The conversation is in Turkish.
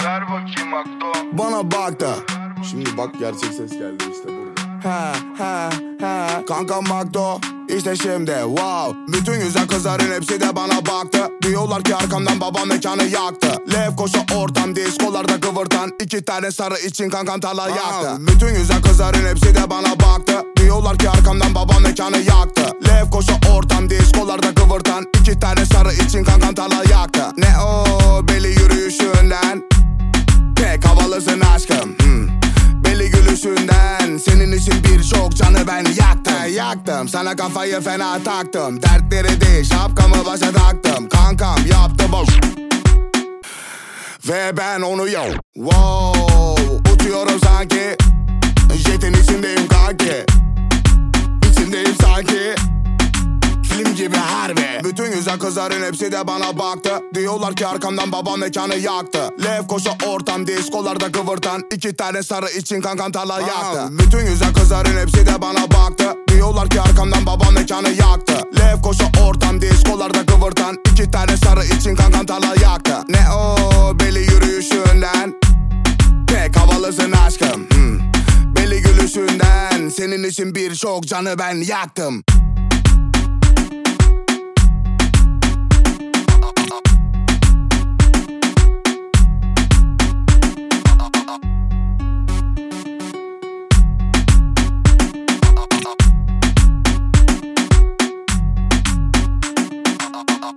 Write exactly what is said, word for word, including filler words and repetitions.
Ver bakayım Akdo. Bana bak da. Şimdi bak gerçek ses geldi işte burada. He he he. Kankam Akdo. İşte şimdi wow. Bütün güzel kızların hepsi de bana baktı. Diyorlar ki arkamdan babam mekanı yaktı. Lefkoşa ortam diskolarda kıvırtan iki tane sarı için kankam tarla yaktı. Bütün güzel kızların hepsi de bana baktı. Diyorlar ki arkamdan babam mekanı yaktı. Lefkoşa ortam diskolarda kıvırtan iki tane sarı için kankam tarla yaktı. Ne o belli yürüyüşünden, pek havalısın aşkım. hmm. Belli gülüşünden, senin için birçok canı ben yaktım. Yaktım sana kafayı fena taktım. Dertleri değil şapkamı başa taktım. Kankam yaptı bu ve ben onu yo. Wow, uçuyorum sanki. Jetin içindeyim kanki. İçindeyim sanki. Film gibi harbi. Bütün güzel kızların hepsi de bana baktı. Diyorlar ki arkamdan babam mekanı yaktı. Lefkoşa ortam diskolarda kıvırtan iki tane sarı için kankam tarla yaktı. Bütün güzel kızların hepsi de bana baktı. Diyorlar ki arkamdan babam mekanı yaktı. Lefkoşa ortam diskolarda kıvırtan iki tane sarı için kankam tarla yaktı. Ne o belli yürüyüşünden, pek havalısın aşkım. hmm. Belli gülüşünden, senin için birçok canı ben yaktım.